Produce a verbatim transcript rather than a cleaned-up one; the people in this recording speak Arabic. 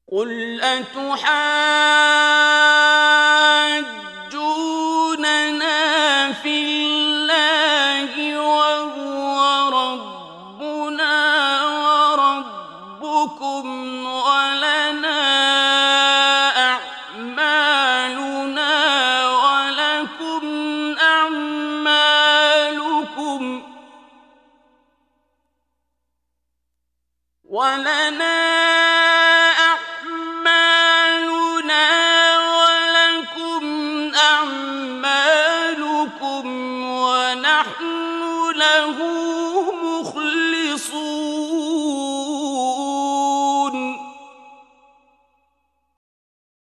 قُلْ أَتُحَاجُّونَنَا فِي اللَّهِ وَهُوَ رَبُّنَا وَرَبُّكُمْ وَلَنَا أَعْمَالُنَا وَلَكُمْ أَعْمَالُكُمْ وَلَنَا أَعْمَالُنَا وَلَكُمْ أَعْمَالُكُمْ وَنَحْنُ لَهُ